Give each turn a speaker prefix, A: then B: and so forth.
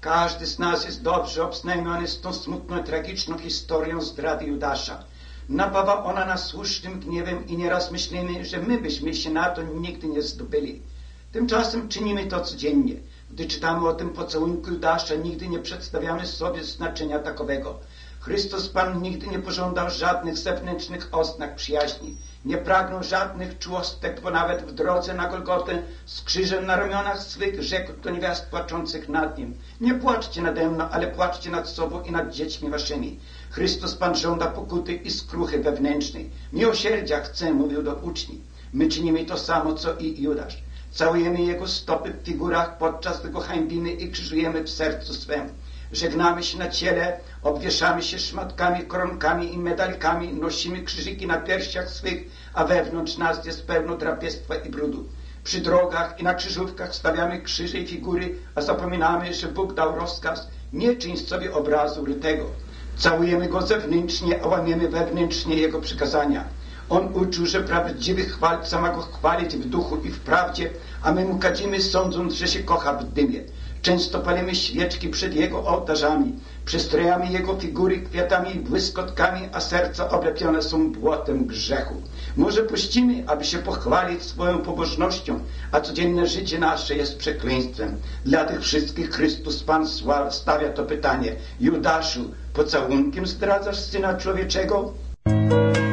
A: Każdy z nas jest dobrze obznajomiony z tą smutną, tragiczną historią zdrady Judasza. Napawa ona nas słusznym gniewem i nieraz myślimy, że my byśmy się na to nigdy nie zdobyli. Tymczasem czynimy to codziennie. Gdy czytamy o tym pocałunku Judasza, nigdy nie przedstawiamy sobie znaczenia takowego. Chrystus Pan nigdy nie pożądał żadnych zewnętrznych oznak przyjaźni. Nie pragnął żadnych czułostek, bo nawet w drodze na Golgotę z krzyżem na ramionach swych rzekł do niewiast płaczących nad Nim: nie płaczcie nade mną, ale płaczcie nad sobą i nad dziećmi waszymi. Chrystus Pan żąda pokuty i skruchy wewnętrznej. Miłosierdzia chce, mówił do uczniów. My czynimy to samo, co i Judasz. Całujemy Jego stopy w figurach, podczas gdy Go hańbimy i krzyżujemy w sercu swym. Żegnamy się na ciele, obwieszamy się szmatkami, koronkami i medalkami, nosimy krzyżyki na piersiach swych, a wewnątrz nas jest pełno drapieżstwa i brudu. Przy drogach i na krzyżówkach stawiamy krzyże i figury, a zapominamy, że Bóg dał rozkaz: nie czyń sobie obrazu rytego. Całujemy Go zewnętrznie, a łamiemy wewnętrznie Jego przykazania. On uczył, że prawdziwy chwalca ma Go chwalić w duchu i w prawdzie, a my Mu kadzimy, sądząc, że się kocha w dymie. Często palimy świeczki przed Jego ołtarzami, przystrojamy Jego figury kwiatami i błyskotkami, a serca oblepione są błotem grzechu. Może puścimy, aby się pochwalić swoją pobożnością, a codzienne życie nasze jest przekleństwem. Dla tych wszystkich Chrystus Pan stawia to pytanie: Judaszu, pocałunkiem zdradzasz Syna Człowieczego?